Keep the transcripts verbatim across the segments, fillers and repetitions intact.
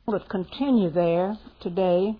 We'll continue there today.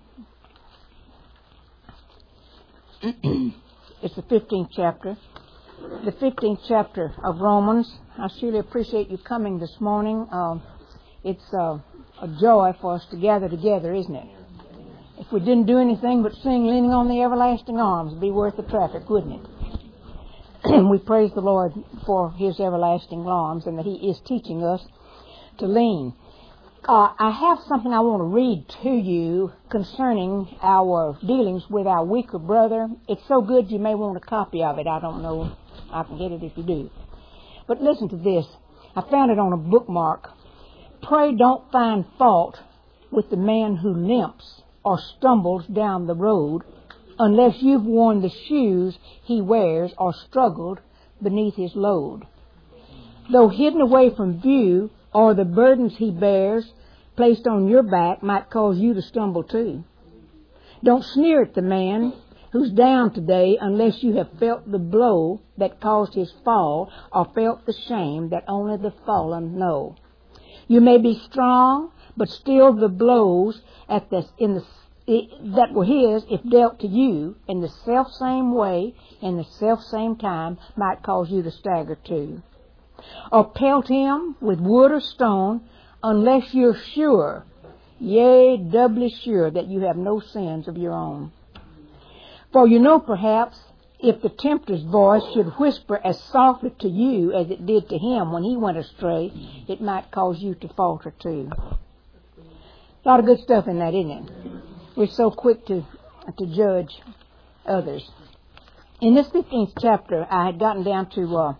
It's the fifteenth chapter. The fifteenth chapter of Romans. I surely appreciate you coming this morning. Uh, it's uh, a joy for us to gather together, isn't it? If we didn't do anything but sing Leaning on the Everlasting Arms, it'd be worth the traffic, wouldn't it? We praise the Lord for His everlasting arms and that He is teaching us to lean. Uh, I have something I want to read to you concerning our dealings with our weaker brother. It's so good you may want a copy of it. I don't know. I can get it if you do. But listen to this. I found it on a bookmark. Pray don't find fault with the man who limps or stumbles down the road unless you've worn the shoes he wears or struggled beneath his load. Though hidden away from view, or the burdens he bears placed on your back might cause you to stumble too. Don't sneer at the man who's down today unless you have felt the blow that caused his fall or felt the shame that only the fallen know. You may be strong, but still the blows at the, in the, that were his, if dealt to you in the self-same way, in the self-same time, might cause you to stagger too. Or pelt him with wood or stone, unless you're sure, yea, doubly sure, that you have no sins of your own. For you know perhaps, if the tempter's voice should whisper as softly to you as it did to him when he went astray, it might cause you to falter too. A lot of good stuff in that, isn't it? We're so quick to, to judge others. In this fifteenth chapter, I had gotten down to... Uh,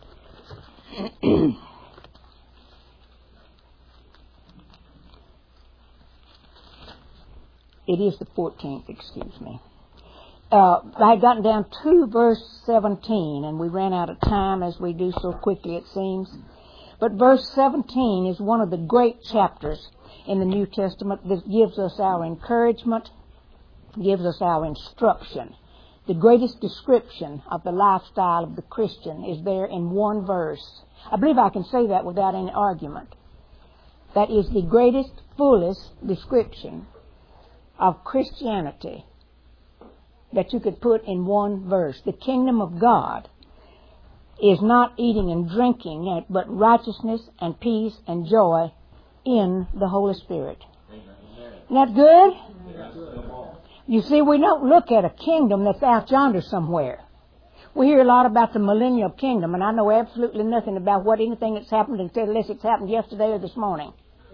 It is the fourteenth, excuse me. Uh, I had gotten down to verse seventeen, and we ran out of time as we do so quickly, it seems. But verse seventeen is one of the great chapters in the New Testament that gives us our encouragement, gives us our instruction. The greatest description of the lifestyle of the Christian is there in one verse. I believe I can say that without any argument. That is the greatest, fullest description of Christianity that you could put in one verse. The kingdom of God is not eating and drinking, but righteousness and peace and joy in the Holy Spirit. Isn't that good? You see, we don't look at a kingdom that's out yonder somewhere. We hear a lot about the millennial kingdom, and I know absolutely nothing about what anything that's happened unless it's happened yesterday or this morning.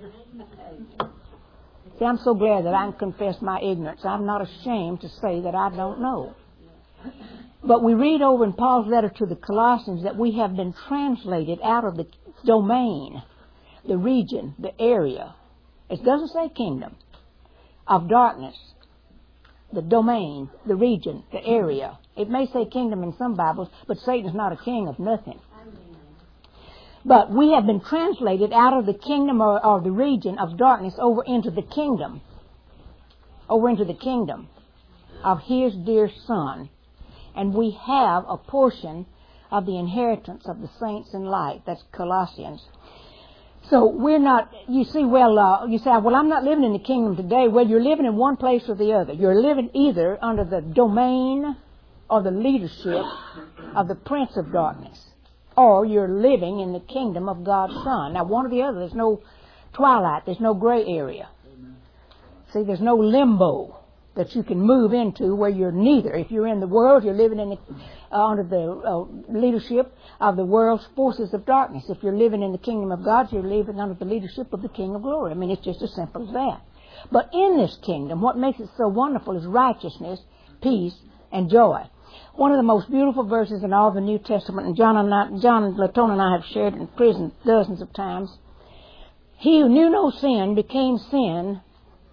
See, I'm so glad that I can confess my ignorance. I'm not ashamed to say that I don't know. But we read over in Paul's letter to the Colossians that we have been translated out of the domain, the region, the area. It doesn't say kingdom, of darkness. The domain, the region, the area. It may say kingdom in some Bibles, but Satan's not a king of nothing. But we have been translated out of the kingdom or, or the region of darkness over into the kingdom. Over into the kingdom of His dear Son. And we have a portion of the inheritance of the saints in light. That's Colossians. So we're not, you see, well, uh, you say, well, I'm not living in the kingdom today. Well, you're living in one place or the other. You're living either under the domain or the leadership of the prince of darkness, or you're living in the kingdom of God's Son. Now, one or the other, there's no twilight, there's no gray area. See, there's no limbo that you can move into where you're neither. If you're in the world, you're living in the, uh, under the uh, leadership of the world's forces of darkness. If you're living in the kingdom of God, you're living under the leadership of the King of Glory. I mean, it's just as simple as that. But in this kingdom, what makes it so wonderful is righteousness, peace, and joy. One of the most beautiful verses in all the New Testament, and John and I, John Latone and I have shared in prison dozens of times. He who knew no sin became sin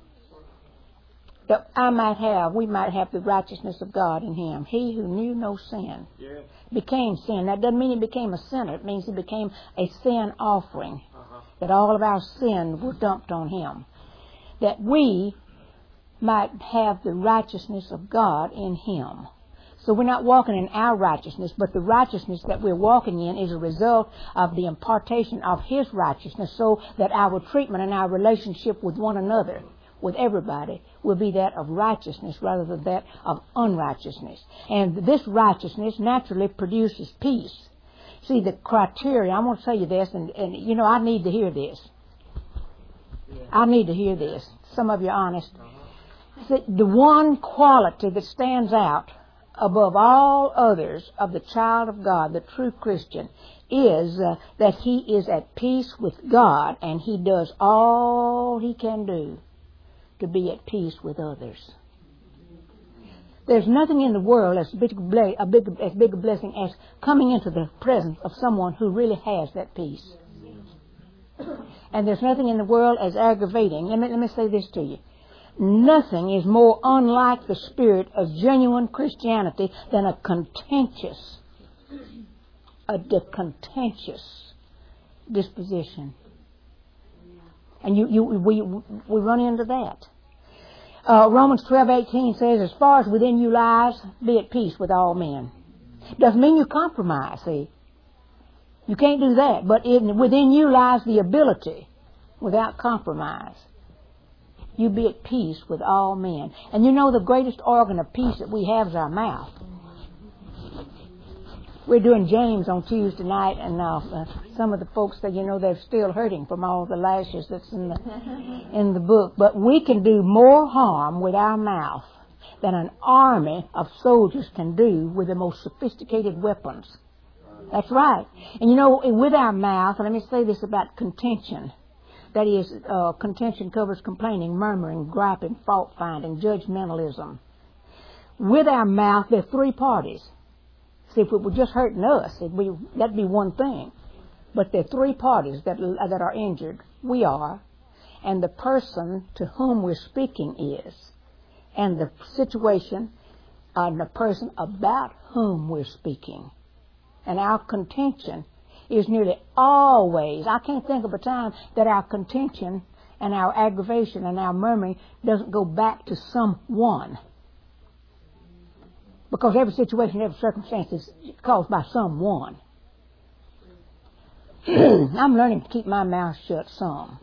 that I might have, we might have the righteousness of God in Him. He who knew no sin yeah. became sin. That doesn't mean He became a sinner. It means He became a sin offering. Uh-huh. That all of our sin were dumped on Him. That we might have the righteousness of God in Him. So we're not walking in our righteousness, but the righteousness that we're walking in is a result of the impartation of His righteousness, so that our treatment and our relationship with one another, with everybody, will be that of righteousness rather than that of unrighteousness. And this righteousness naturally produces peace. See, the criteria, I want to tell you this, and, and you know, I need to hear this. I need to hear this. Some of you are honest. See, the one quality that stands out above all others of the child of God, the true Christian, is uh, that he is at peace with God, and he does all he can do to be at peace with others. There's nothing in the world as big a, ble- a big, as big a blessing as coming into the presence of someone who really has that peace. And there's nothing in the world as aggravating. Let me, let me say this to you. Nothing is more unlike the spirit of genuine Christianity than a contentious, a de- contentious disposition. And you, you, we, we run into that. Uh, Romans twelve eighteen says, as far as within you lies, be at peace with all men. Doesn't mean you compromise, see. You can't do that. But in, within you lies the ability, without compromise, you be at peace with all men. And you know the greatest organ of peace that we have is our mouth. We're doing James on Tuesday night, and uh, uh, some of the folks say, you know, they're still hurting from all the lashes that's in the in the book. But we can do more harm with our mouth than an army of soldiers can do with the most sophisticated weapons. That's right. And you know, with our mouth, let me say this about contention. That is, uh, contention covers complaining, murmuring, griping, fault-finding, judgmentalism. With our mouth, there are three parties. See, if it were just hurting us, it'd be, that'd be one thing. But there are three parties that, that are injured. We are, and the person to whom we're speaking is, and the situation and the person about whom we're speaking. And our contention is nearly always, I can't think of a time that our contention and our aggravation and our murmuring doesn't go back to someone. Because every situation, every circumstance is caused by someone. I'm learning to keep my mouth shut some.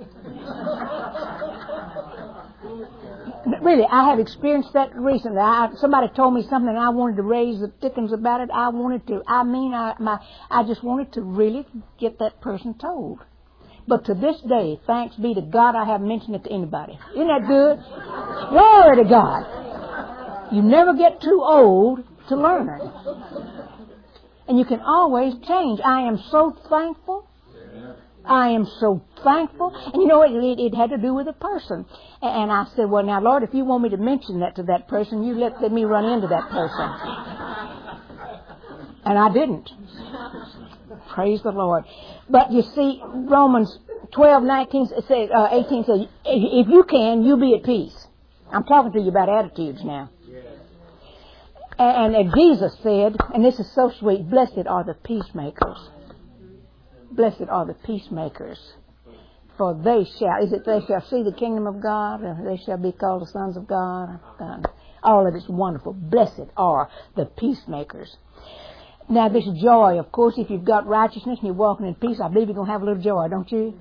Really, I have experienced that recently. I, somebody told me something and I wanted to raise the dickens about it. I wanted to, I mean, I, my, I just wanted to really get that person told. But to this day, thanks be to God, I haven't mentioned it to anybody. Isn't that good? Glory to God. You never get too old to learn. And you can always change. I am so thankful. I am so thankful. And you know, it, it, it had to do with a person. And I said, well, now, Lord, if you want me to mention that to that person, you let, let me run into that person. And I didn't. Praise the Lord. But you see, Romans twelve, nineteen, says, uh, eighteen says, if you can, you be at peace. I'm talking to you about attitudes now. And, and Jesus said, and this is so sweet, blessed are the peacemakers. Blessed are the peacemakers, for they shall, is it they shall see the kingdom of God, or they shall be called the sons of God? God. All of it's wonderful. Blessed are the peacemakers. Now this joy, of course, if you've got righteousness and you're walking in peace, I believe you're going to have a little joy, don't you?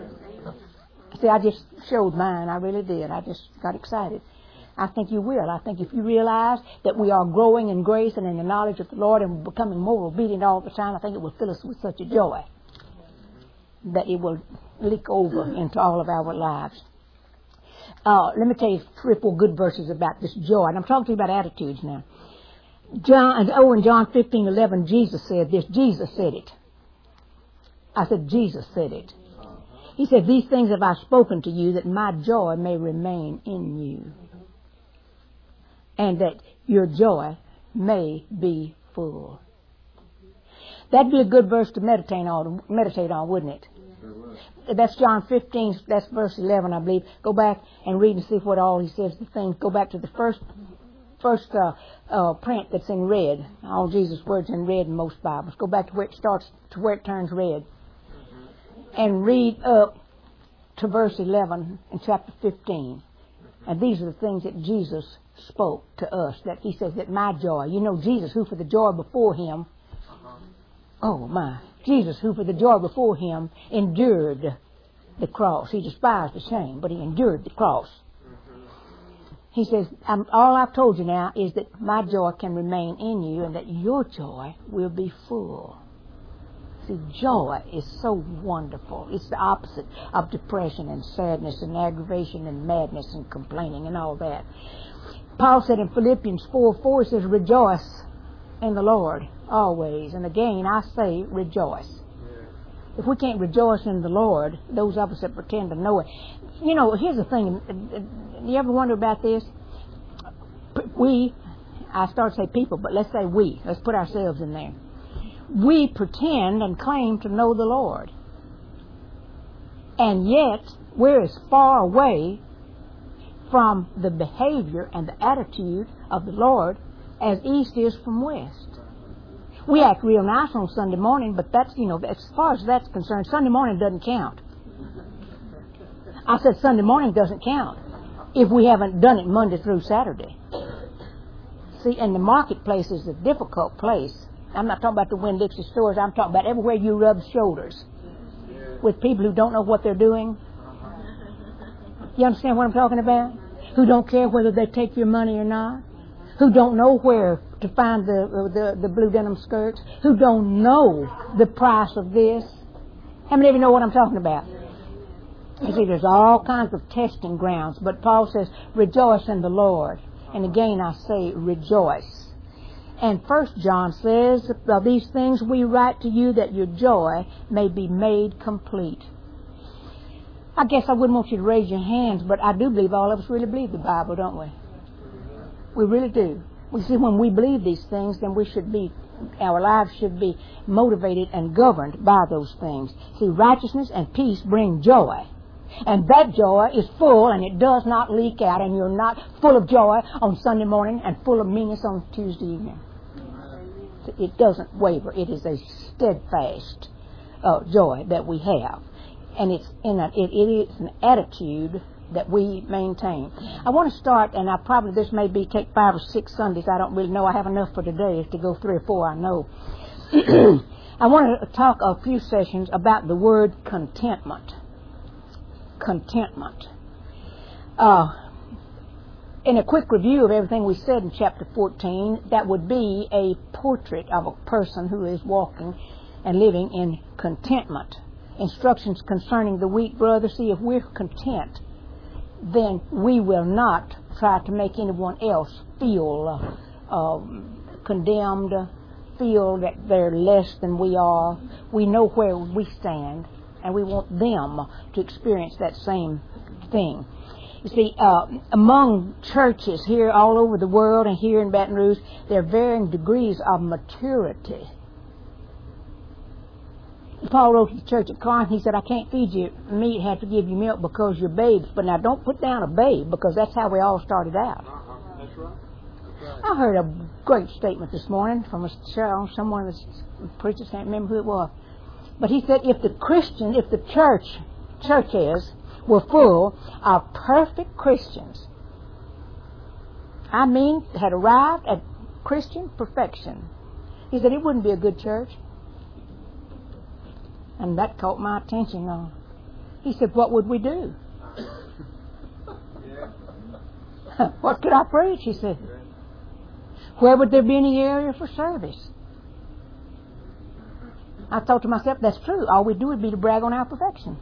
See, I just showed mine. I really did. I just got excited. I think you will. I think if you realize that we are growing in grace and in the knowledge of the Lord and becoming more obedient all the time, I think it will fill us with such a joy that it will leak over into all of our lives. Uh, let me tell you three or four good verses about this joy. And I'm talking to you about attitudes now. John, oh, in John fifteen eleven, Jesus said this. Jesus said it. I said, Jesus said it. He said, these things have I spoken to you that my joy may remain in you, and that your joy may be full. That'd be a good verse to meditate on, meditate on, wouldn't it? That's John fifteen, that's verse eleven, I believe. Go back and read and see what all he says. The things. Go back to the first first uh, uh, print that's in red. All Jesus' words in red in most Bibles. Go back to where it starts, to where it turns red, and read up to verse eleven in chapter fifteen. And these are the things that Jesus spoke to us, that he says that my joy, you know, Jesus, who for the joy before him, oh my, Jesus, who for the joy before him endured the cross. He despised the shame, but he endured the cross. He says, I'm, all I've told you now is that my joy can remain in you and that your joy will be full. See, joy is so wonderful. It's the opposite of depression and sadness and aggravation and madness and complaining and all that. Paul said in Philippians four four, he says, rejoice in the Lord always. And again, I say rejoice. If we can't rejoice in the Lord, those of us that pretend to know it. You know, here's the thing. You ever wonder about this? We, I start to say people, but let's say we. Let's put ourselves in there. We pretend and claim to know the Lord. And yet, we're as far away from the behavior and the attitude of the Lord as east is from west. We act real nice on Sunday morning, but that's, you know, as far as that's concerned, Sunday morning doesn't count. I said Sunday morning doesn't count if we haven't done it Monday through Saturday. See, and the marketplace is a difficult place. I'm not talking about the Winn-Dixie stores. I'm talking about everywhere you rub shoulders with people who don't know what they're doing. You understand what I'm talking about? Who don't care whether they take your money or not. Who don't know where to find the, the, the blue denim skirts. Who don't know the price of this. How many of you know what I'm talking about? You see, there's all kinds of testing grounds. But Paul says, rejoice in the Lord. And again, I say, rejoice. And First John says, of these things we write to you that your joy may be made complete. I guess I wouldn't want you to raise your hands, but I do believe all of us really believe the Bible, don't we? We really do. We see when we believe these things, then we should be, our lives should be motivated and governed by those things. See, righteousness and peace bring joy. And that joy is full and it does not leak out, and you're not full of joy on Sunday morning and full of meanness on Tuesday evening. It doesn't waver. It is a steadfast uh, joy that we have. And it's in a, it, it is an attitude that we maintain. I want to start, and I probably, this may be take five or six Sundays. I don't really know. I have enough for today to go three or four, I know. I want to talk a few sessions about the word contentment. Contentment. Uh, in a quick review of everything we said in chapter fourteen, that would be a portrait of a person who is walking and living in contentment. Instructions concerning the weak brother. See, if we're content, then we will not try to make anyone else feel uh, uh, condemned, feel that they're less than we are. We know where we stand, and we want them to experience that same thing. You see, uh, among churches here all over the world and here in Baton Rouge, there are varying degrees of maturity. Paul wrote to the church at Corinth, he said, I can't feed you meat, have to give you milk because you're babes. But now don't put down a babe, because that's how we all started out. Uh-huh. That's right. That's right. I heard a great statement this morning from a, someone of the preachers, can't remember who it was. But he said, if the Christian, if the church, churches were full of perfect Christians, I mean, had arrived at Christian perfection, he said it wouldn't be a good church. And that caught my attention. Uh, he said, what would we do? What could I preach? He said. Where would there be any area for service? I thought to myself, that's true. All we do would be to brag on our perfection.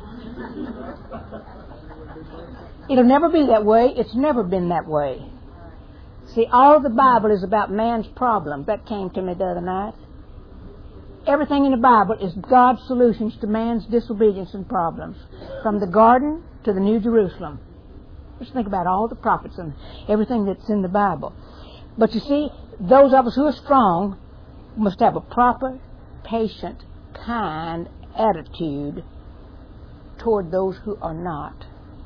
It'll never be that way. It's never been that way. See, all the Bible is about man's problem. That came to me the other night. Everything in the Bible is God's solutions to man's disobedience and problems. From the garden to the New Jerusalem. Just think about all the prophets and everything that's in the Bible. But you see, those of us who are strong must have a proper, patient, kind attitude toward those who are not.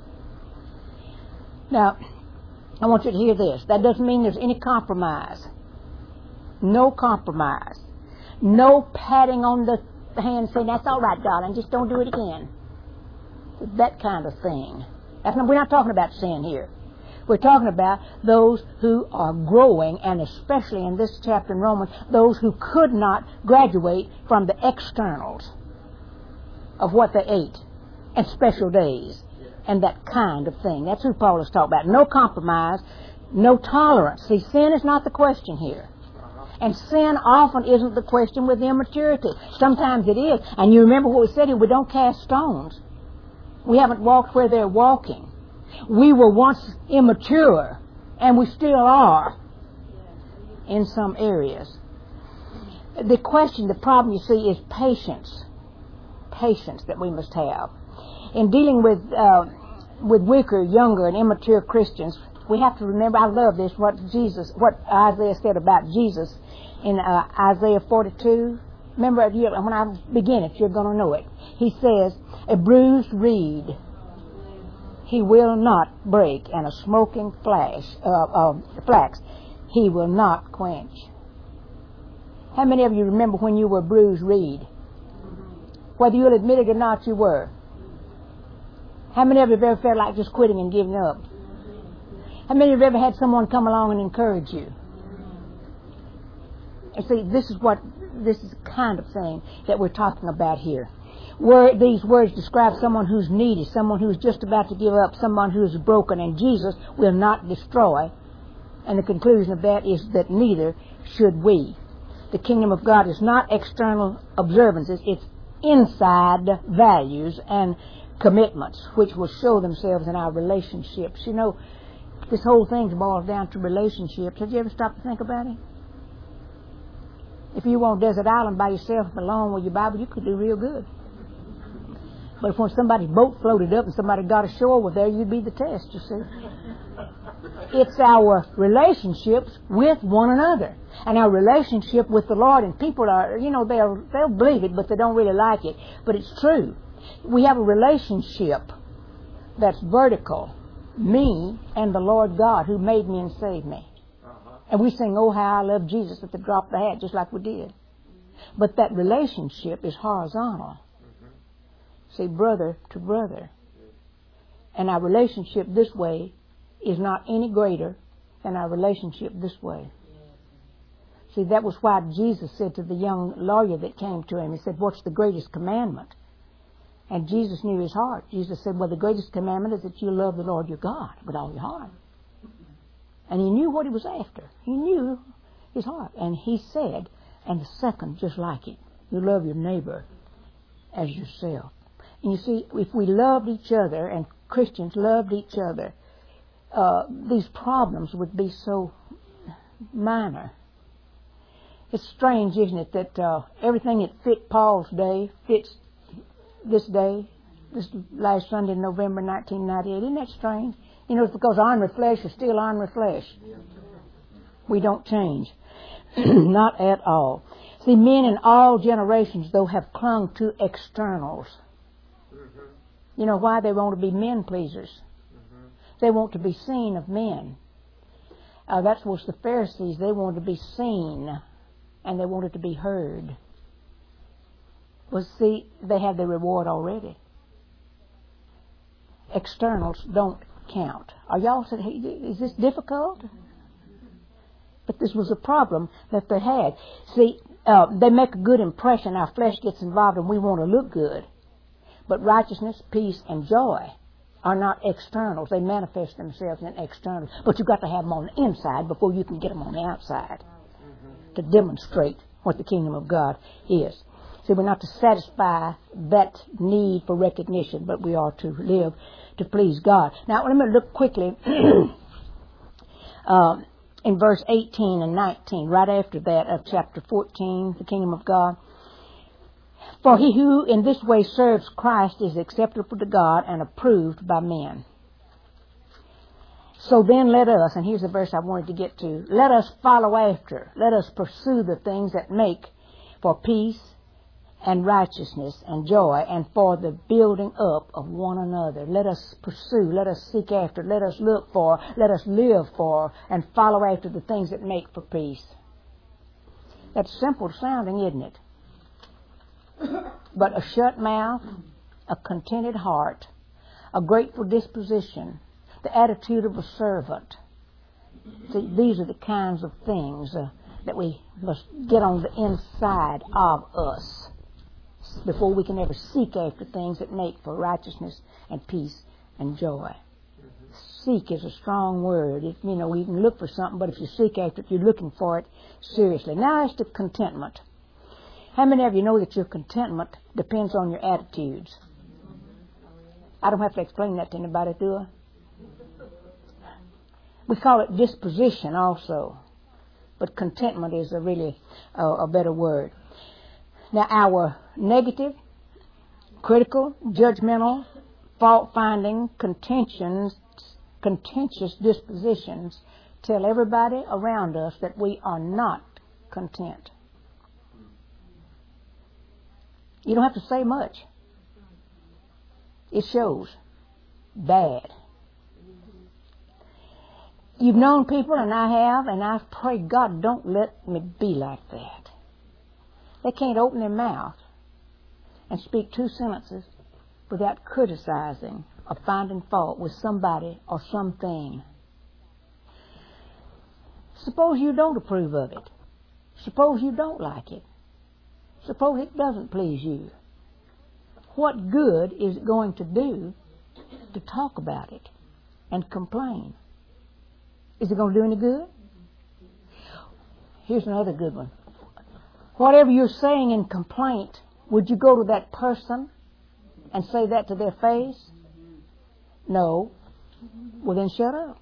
Now, I want you to hear this. That doesn't mean there's any compromise. No compromise. No patting on the hand saying, that's all right, darling, just don't do it again. That kind of thing. That's not, we're not talking about sin here. We're talking about those who are growing, and especially in this chapter in Romans, those who could not graduate from the externals of what they ate and special days and that kind of thing. That's who Paul is talking about. No compromise, no tolerance. See, sin is not the question here. And sin often isn't the question with immaturity. Sometimes it is. And you remember what we said here, we don't cast stones. We haven't walked where they're walking. We were once immature, and we still are in some areas. The question, the problem, you see, is patience. Patience that we must have. In dealing with uh, with weaker, younger, and immature Christians, we have to remember, I love this, what Jesus, what Isaiah said about Jesus in uh, Isaiah forty-two. Remember, when I begin it, you're going to know it. He says, a bruised reed he will not break, and a smoking flash, uh, uh, flax he will not quench. How many of you remember when you were a bruised reed? Whether you'll admit it or not, you were. How many of you have ever felt like just quitting and giving up? How many of you have ever had someone come along and encourage you? And see, this is what, this is the kind of thing that we're talking about here. Where these words describe someone who's needy, someone who's just about to give up, someone who's broken, and Jesus will not destroy. And the conclusion of that is that neither should we. The kingdom of God is not external observances, it's inside values and commitments which will show themselves in our relationships. You know, this whole thing boils down to relationships. Have you ever stopped to think about it? If you were on desert island by yourself alone with your Bible, you could do real good. But if when somebody's boat floated up and somebody got ashore with there, you'd be the test, you see. It's our relationships with one another. And our relationship with the Lord. And people are, you know, they'll, they'll believe it, but they don't really like it. But it's true. We have a relationship that's vertical. Me and the Lord God who made me and saved me. Uh-huh. And we sing, oh, how I love Jesus at the drop of the hat, just like we did. But that relationship is horizontal. See, brother to brother. And our relationship this way is not any greater than our relationship this way. See, that was why Jesus said to the young lawyer that came to him, he said, what's the greatest commandment? And Jesus knew his heart. Jesus said, well, the greatest commandment is that you love the Lord your God with all your heart. And he knew what he was after. He knew his heart. And he said, and the second just like it, you love your neighbor as yourself. And you see, if we loved each other, and Christians loved each other, uh, these problems would be so minor. It's strange, isn't it, that uh, everything that fit Paul's day fits this day, this last Sunday in November nineteen ninety-eight. Isn't that strange? You know, it's because iron with flesh is still iron with flesh. We don't change. Not at all. See, men in all generations, though, have clung to externals. You know why? They want to be men pleasers. Mm-hmm. They want to be seen of men. Uh, that was the Pharisees. They wanted to be seen, and they wanted to be heard. Well, see, they had their reward already. Externals don't count. Are y'all saying, hey, is this difficult? But this was a problem that they had. See, uh, they make a good impression. Our flesh gets involved, and we want to look good. But righteousness, peace, and joy are not externals. They manifest themselves in externals. But you've got to have them on the inside before you can get them on the outside mm-hmm. to demonstrate what the kingdom of God is. See, we're not to satisfy that need for recognition, but we are to live to please God. Now, let me look quickly uh, in verse eighteen and nineteen, right after that of chapter fourteen, the kingdom of God. For he who in this way serves Christ is acceptable to God and approved by men. So then let us, and here's the verse I wanted to get to, let us follow after, let us pursue the things that make for peace and righteousness and joy and for the building up of one another. Let us pursue, let us seek after, let us look for, let us live for, and follow after the things that make for peace. That's simple sounding, isn't it? But a shut mouth, a contented heart, a grateful disposition, the attitude of a servant. See, these are the kinds of things uh, that we must get on the inside of us before we can ever seek after things that make for righteousness and peace and joy. Seek is a strong word. It, you know, you can look for something, but if you seek after it, you're looking for it seriously. Now as to contentment. How many of you know that your contentment depends on your attitudes? I don't have to explain that to anybody, do I? We call it disposition also, but contentment is a really uh, a better word. Now our negative, critical, judgmental, fault-finding, contentions, contentious dispositions tell everybody around us that we are not content. You don't have to say much. It shows. Bad. You've known people, and I have, and I've prayed, God, don't let me be like that. They can't open their mouth and speak two sentences without criticizing or finding fault with somebody or something. Suppose you don't approve of it. Suppose you don't like it. Suppose it doesn't please you. What good is it going to do to talk about it and complain? Is it going to do any good? Here's another good one. Whatever you're saying in complaint, would you go to that person and say that to their face? No. Well, then shut up.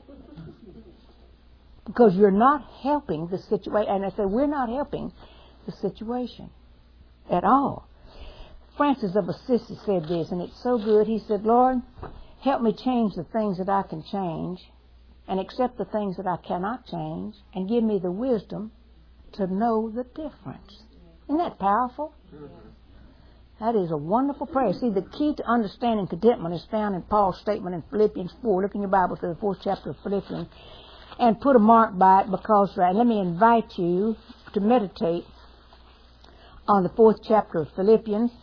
Because you're not helping the situation. And I say, we're not helping the situation at all. Francis of Assisi said this, and it's so good. He said, Lord, help me change the things that I can change and accept the things that I cannot change, and give me the wisdom to know the difference. Isn't that powerful? That is a wonderful prayer. See, the key to understanding contentment is found in Paul's statement in Philippians four. Look in your Bible to the fourth chapter of Philippians and put a mark by it, because right, let me invite you to meditate on the fourth chapter of Philippians.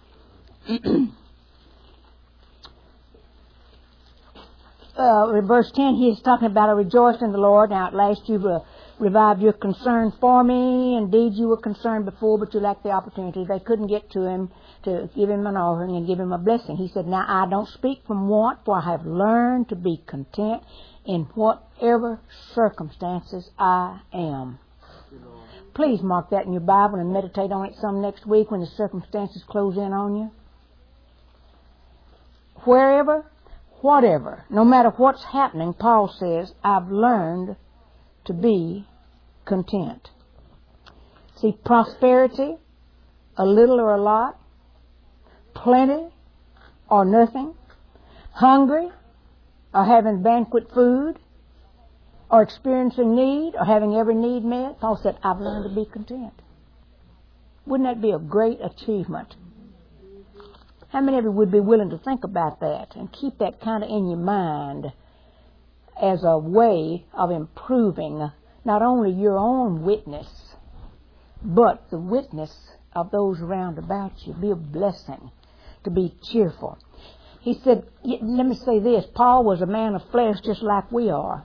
Uh, in verse ten, he is talking about, I rejoiced in the Lord. Now, at last you've uh, revived your concern for me. Indeed, you were concerned before, but you lacked the opportunity. They couldn't get to him to give him an offering and give him a blessing. He said, now I don't speak from want, for I have learned to be content in whatever circumstances I am. Please mark that in your Bible and meditate on it some next week when the circumstances close in on you. Wherever, whatever, no matter what's happening, Paul says, I've learned to be content. See, prosperity, a little or a lot, plenty or nothing, hungry or having banquet food, or experiencing need or having every need met, Paul said, I've learned to be content. Wouldn't that be a great achievement? How many of you would be willing to think about that and keep that kind of in your mind as a way of improving not only your own witness, but the witness of those around about you? Be a blessing, to be cheerful. He said, let me say this, Paul was a man of flesh just like we are.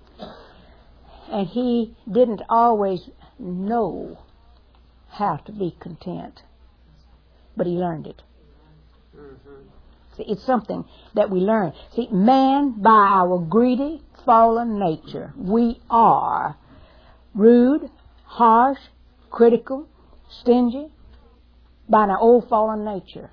And he didn't always know how to be content, but he learned it. Mm-hmm. See, it's something that we learn. See, man, by our greedy, fallen nature, we are rude, harsh, critical, stingy, by our old fallen nature.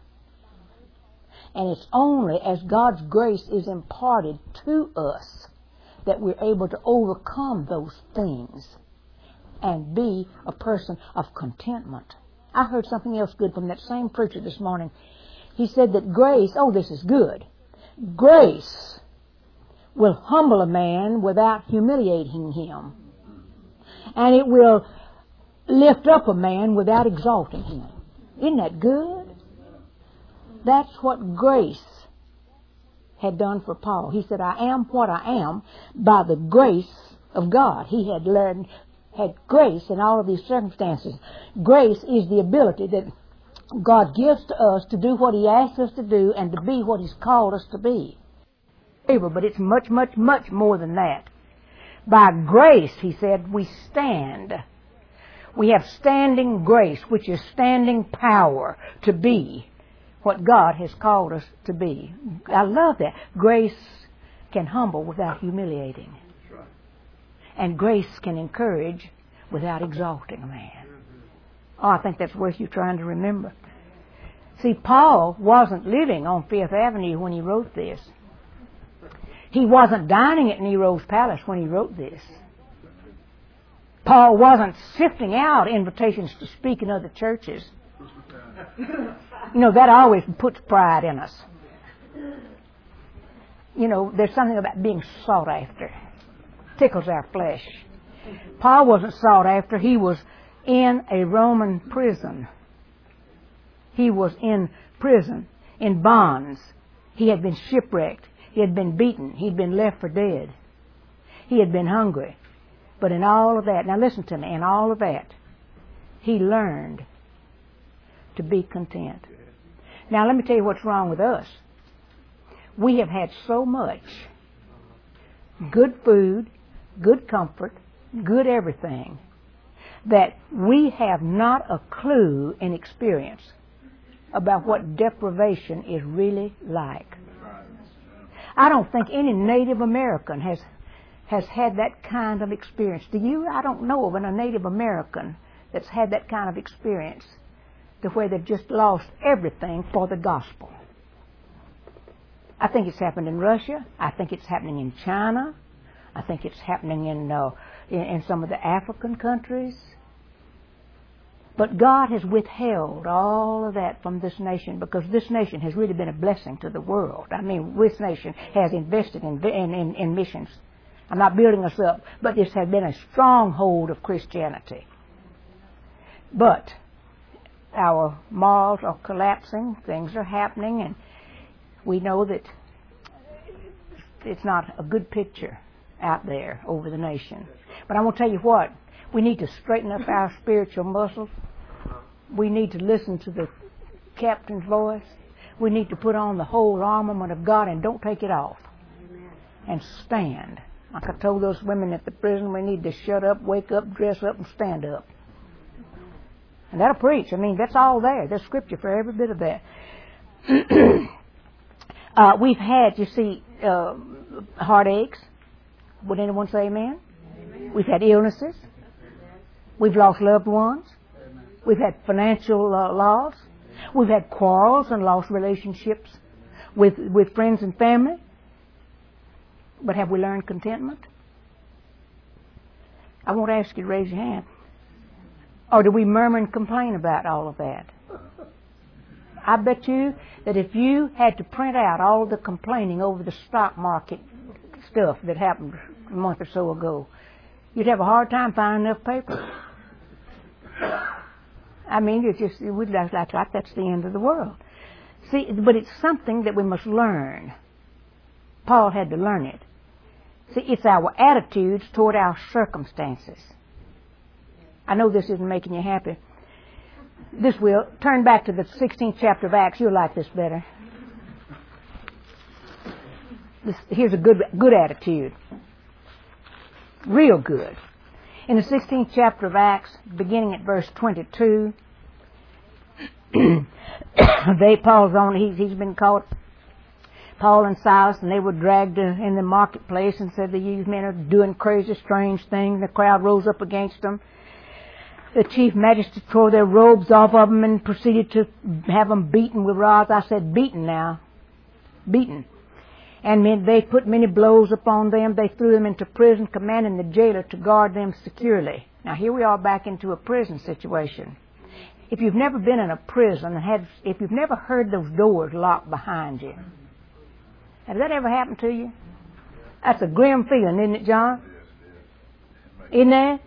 And it's only as God's grace is imparted to us that we're able to overcome those things and be a person of contentment. I heard something else good from that same preacher this morning. He said that grace, oh, this is good. Grace will humble a man without humiliating him. And it will lift up a man without exalting him. Isn't that good? That's what grace had done for Paul. He said, I am what I am by the grace of God. He had learned, had grace in all of these circumstances. Grace is the ability that God gives to us to do what He asks us to do and to be what He's called us to be. favor, but it's much, much, much more than that. By grace, he said, we stand. We have standing grace, which is standing power to be what God has called us to be. I love that. Grace can humble without humiliating. And grace can encourage without exalting a man. Oh, I think that's worth you trying to remember. See, Paul wasn't living on Fifth Avenue when he wrote this. He wasn't dining at Nero's palace when he wrote this. Paul wasn't sifting out invitations to speak in other churches. You know, that always puts pride in us. You know, there's something about being sought after. Tickles our flesh. Paul wasn't sought after. He was in a Roman prison. He was in prison, in bonds. He had been shipwrecked. He had been beaten. He'd been left for dead. He had been hungry. But in all of that, now listen to me, in all of that, he learned to be content. Now let me tell you what's wrong with us. We have had so much good food, good comfort, good everything, that we have not a clue in experience about what deprivation is really like. I don't think any Native American has has had that kind of experience. Do you? I don't know of a Native American that's had that kind of experience to where they've just lost everything for the gospel. I think it's happened in Russia. I think it's happening in China. I think it's happening in, uh, in, in some of the African countries. But God has withheld all of that from this nation because this nation has really been a blessing to the world. I mean, this nation has invested in, in, in, in missions. I'm not building us up, but this has been a stronghold of Christianity. But our morals are collapsing, things are happening, and we know that it's not a good picture out there over the nation. But I'm going to tell you what, we need to straighten up our spiritual muscles. We need to listen to the captain's voice. We need to put on the whole armament of God and don't take it off. And stand. Like I told those women at the prison, we need to shut up, wake up, dress up, and stand up. And that'll preach. I mean, that's all there. There's scripture for every bit of that. uh, we've had, you see, uh, heartaches. Would anyone say amen? Amen? We've had illnesses. We've lost loved ones. We've had financial uh, loss. We've had quarrels and lost relationships with, with friends and family. But have we learned contentment? I won't ask you to raise your hand. Or do we murmur and complain about all of that? I bet you that if you had to print out all of the complaining over the stock market stuff that happened a month or so ago, you'd have a hard time finding enough paper. I mean, it's just, it would like, like, like that's the end of the world. See, but it's something that we must learn. Paul had to learn it. See, it's our attitudes toward our circumstances. I know this isn't making you happy. This will. Turn back to the sixteenth chapter of Acts. You'll like this better. This, here's a good, good attitude. Real good. In the sixteenth chapter of Acts, beginning at verse twenty-two, they, Paul's on, he's, he's been caught, Paul and Silas, and they were dragged uh, in the marketplace and said these men are doing crazy, strange things. The crowd rose up against them. The chief magistrate tore their robes off of them and proceeded to have them beaten with rods. I said, beaten now. Beaten. And they put many blows upon them. They threw them into prison, commanding the jailer to guard them securely. Now here we are back into a prison situation. If you've never been in a prison and had, if you've never heard those doors locked behind you, has that ever happened to you? That's a grim feeling, isn't it, John? Isn't that?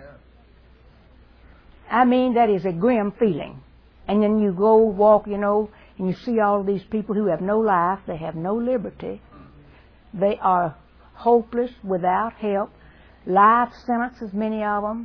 I mean, that is a grim feeling. And then you go walk, you know, and you see all of these people who have no life, they have no liberty. They are hopeless, without help. Life sentences, many of them.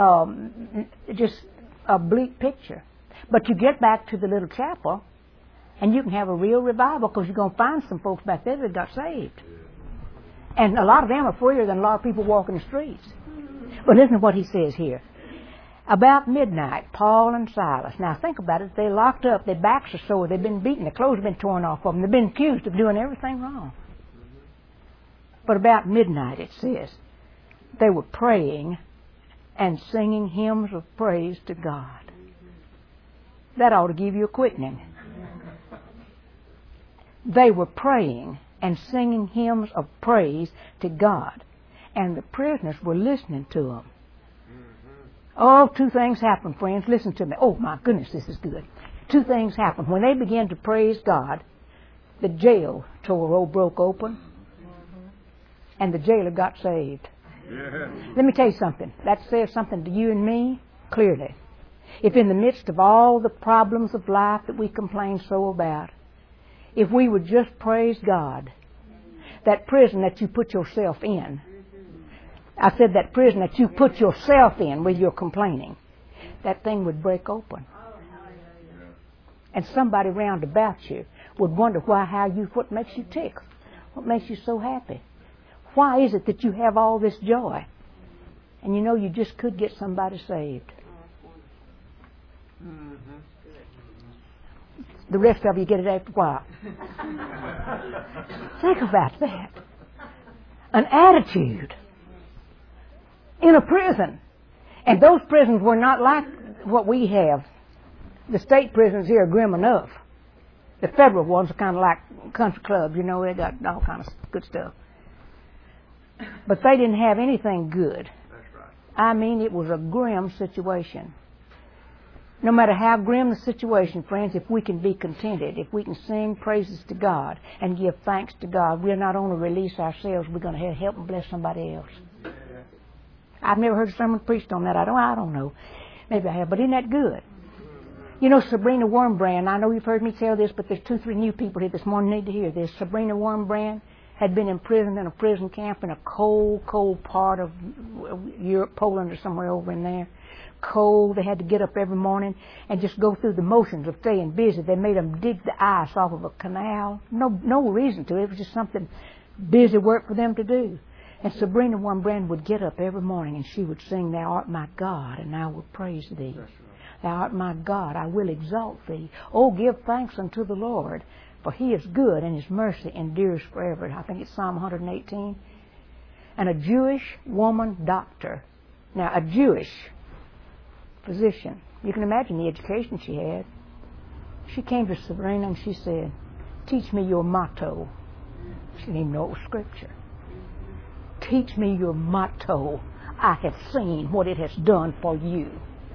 Um, just a bleak picture. But you get back to the little chapel, And you can have a real revival because you're going to find some folks back there that got saved. And a lot of them are freer than a lot of people walking the streets. But listen to what he says here. About midnight, Paul and Silas. Now think about it. They're locked up. Their backs are sore. They've been beaten. Their clothes have been torn off of them. They've been accused of doing everything wrong. But about midnight, it says, they were praying and singing hymns of praise to God. That ought to give you a quickening. They were praying and singing hymns of praise to God. And the prisoners were listening to them. Oh, two things happened, friends. Listen to me. Oh, my goodness, this is good. Two things happened. When they began to praise God, the jail door broke open, and the jailer got saved. Yeah. Let me tell you something. That says something to you and me clearly. If in the midst of all the problems of life that we complain so about, if we would just praise God, that prison that you put yourself in, I said that prison that you put yourself in with your complaining, that thing would break open. And somebody round about you would wonder why, how you, what makes you tick, what makes you so happy. Why is it that you have all this joy? And you know you just could get somebody saved. Mm-hmm. The rest of you get it after a while. Think about that. An attitude in a prison. And those prisons were not like what we have. The state prisons here are grim enough. The federal ones are kind of like country clubs, you know, they got all kinds of good stuff. But they didn't have anything good. That's right. I mean, it was a grim situation. No matter how grim the situation, friends, if we can be contented, if we can sing praises to God and give thanks to God, we're not only release ourselves, we're going to help and bless somebody else. Yeah. I've never heard someone preached on that. I don't, I don't know. Maybe I have, but isn't that good? You know, Sabrina Wormbrand, I know you've heard me tell this, but there's two, three new people here this morning need to hear this. Sabrina Wormbrand had been imprisoned in a prison camp in a cold, cold part of Europe, Poland or somewhere over in there. Cold. They had to get up every morning and just go through the motions of staying busy. They made them dig the ice off of a canal. No, no reason to. It was just something busy work for them to do. And Sabrina Wormbrand would get up every morning and she would sing, "Thou art my God, and I will praise thee. Thou art my God, I will exalt thee. Oh, give thanks unto the Lord, for he is good and his mercy endures forever." I think it's Psalm one eighteen. And a Jewish woman doctor. Now, a Jewish physician. You can imagine the education she had. She came to Sabrina and she said, "Teach me your motto." She didn't even know it was scripture. "Teach me your motto. I have seen what it has done for you."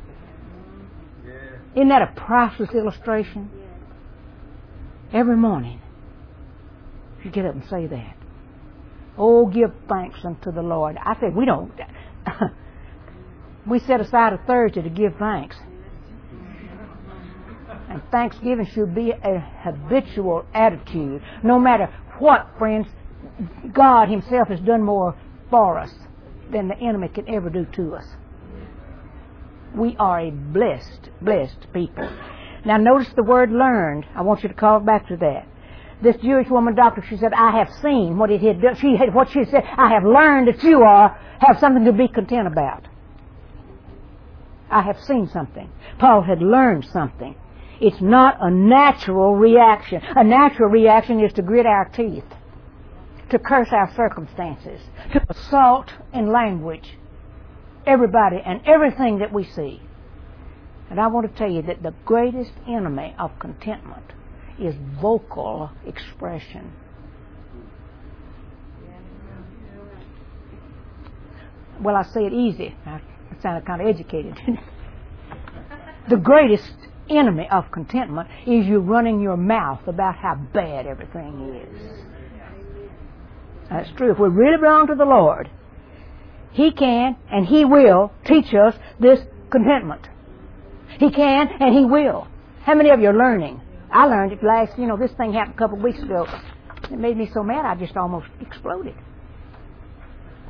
Isn't that a priceless illustration? Every morning, you get up and say that. Oh, give thanks unto the Lord. I said, we don't. We set aside a Thursday to give thanks. And thanksgiving should be a habitual attitude. No matter what, friends, God himself has done more for us than the enemy can ever do to us. We are a blessed, blessed people. Now notice the word learned. I want you to call back to that. This Jewish woman doctor, she said, "I have seen what it had done." She had, what she said, "I have learned that you are, have something to be content about." I have seen something. Paul had learned something. It's not a natural reaction. A natural reaction is to grit our teeth, to curse our circumstances, to assault in language everybody and everything that we see. And I want to tell you that the greatest enemy of contentment is vocal expression. Well, I say it easy. I sounded kind of educated. The greatest enemy of contentment is you running your mouth about how bad everything is. That's true. If we really belong to the Lord, He can and He will teach us this contentment. He can and He will. How many of you are learning? I learned it last, you know, this thing happened a couple of weeks ago. It made me so mad I just almost exploded.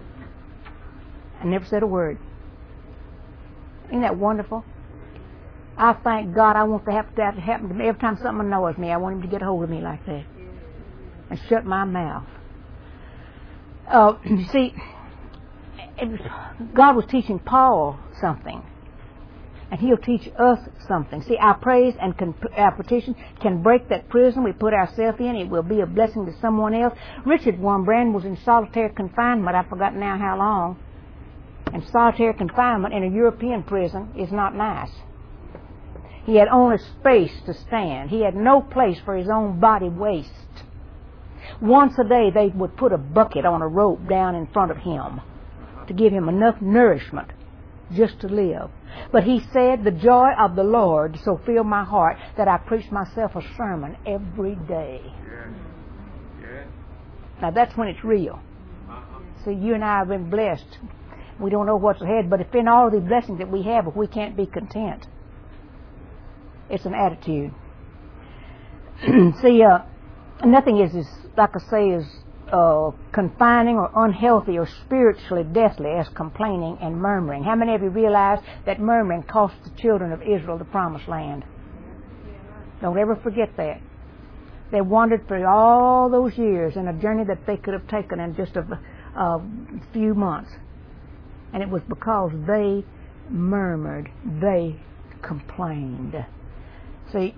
I never said a word. Isn't that wonderful? I thank God I want to have that to happen to me. Every time something annoys me, I want Him to get a hold of me like that and shut my mouth. Uh, you see, it was, God was teaching Paul something, and He'll teach us something. See, our praise and con- our petition can break that prison we put ourselves in. It will be a blessing to someone else. Richard Wurmbrand was in solitary confinement. I've forgotten now how long. And solitary confinement in a European prison is not nice. He had only space to stand. He had no place for his own body waste. Once a day they would put a bucket on a rope down in front of him to give him enough nourishment just to live. But he said, the joy of the Lord so filled my heart that I preached myself a sermon every day. Yeah. Yeah. Now that's when it's real. Uh-huh. See, you and I have been blessed. We don't know what's ahead, but if in all the blessings that we have, if we can't be content, it's an attitude. See, uh, nothing is, is, like I say, is uh, confining or unhealthy or spiritually deathly as complaining and murmuring. How many of you realize that murmuring cost the children of Israel the promised land? Don't ever forget that. They wandered through all those years in a journey that they could have taken in just a, a few months. And it was because they murmured, they complained. See,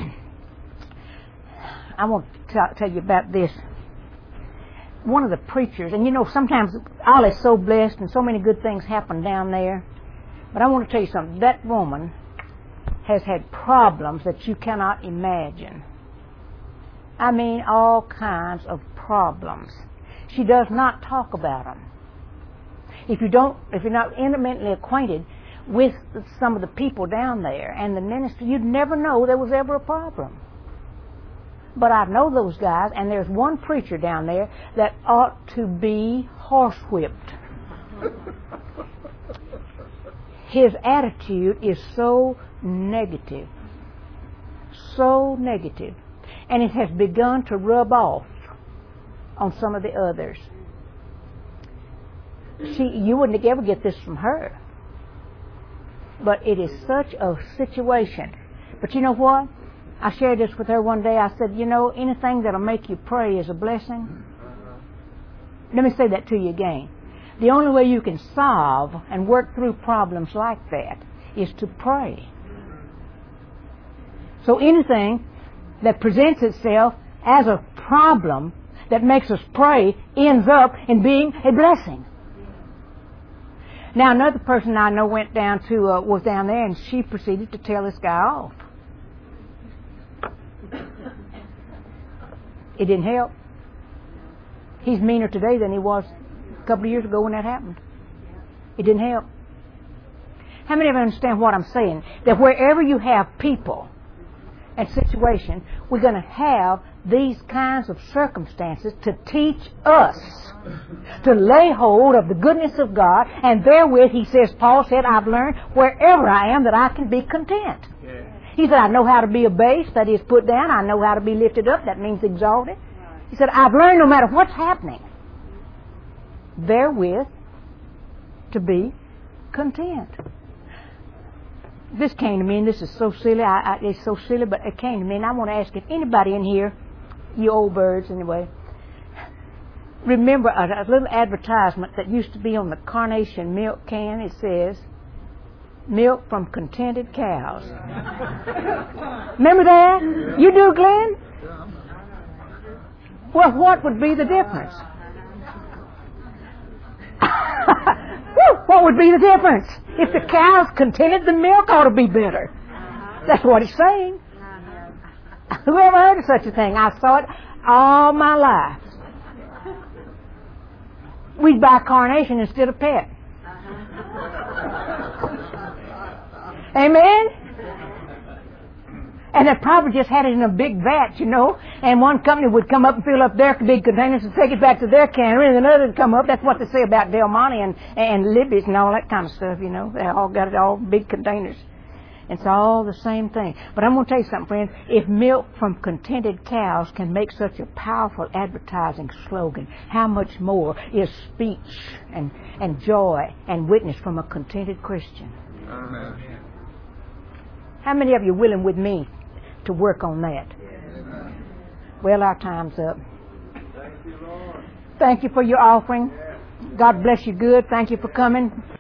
I want to t- tell you about this. One of the preachers, and you know, sometimes Ollie's so blessed and so many good things happen down there. But I want to tell you something. That woman has had problems that you cannot imagine. I mean, all kinds of problems. She does not talk about them. If you don't, if you're not intimately acquainted with some of the people down there and the ministry, you'd never know there was ever a problem. But I know those guys, and there's one preacher down there that ought to be horsewhipped. His attitude is so negative, so negative, and it has begun to rub off on some of the others. She, you wouldn't ever get this from her. But it is such a situation. But you know what? I shared this with her one day. I said, you know, anything that'll make you pray is a blessing. Let me say that to you again. The only way you can solve and work through problems like that is to pray. So anything that presents itself as a problem that makes us pray ends up in being a blessing. Now, another person I know went down to, uh, was down there, and she proceeded to tell this guy off. It didn't help. He's meaner today than he was a couple of years ago when that happened. It didn't help. How many of you understand what I'm saying? That wherever you have people and situations, we're going to have these kinds of circumstances to teach us to lay hold of the goodness of God, and therewith, he says, Paul said, I've learned wherever I am that I can be content. Yeah. He said, I know how to be abased, that is put down. I know how to be lifted up, that means exalted. He said, I've learned no matter what's happening, therewith to be content. This came to me, and this is so silly. I, I, it's so silly, but it came to me, and I want to ask if anybody in here, you old birds anyway, remember a, a little advertisement that used to be on the Carnation milk can. It says, milk from contented cows. Remember that? You do, Glenn? Well, what would be the difference? What would be the difference? If the cow's contented, the milk ought to be better. That's what it's saying. Who ever heard of such a thing? I saw it all my life. We'd buy Carnation instead of Pet. Amen? And they probably just had it in a big vat, you know, and one company would come up and fill up their big containers and take it back to their cannery, and another would come up. That's what they say about Del Monte and, and Libby's and all that kind of stuff, you know. They all got it all big containers. It's all the same thing. But I'm going to tell you something, friends. If milk from contented cows can make such a powerful advertising slogan, how much more is speech and, and joy and witness from a contented Christian? Amen. How many of you are willing with me to work on that? Well, our time's up. Thank you, Lord. Thank you for your offering. God bless you good. Thank you for coming.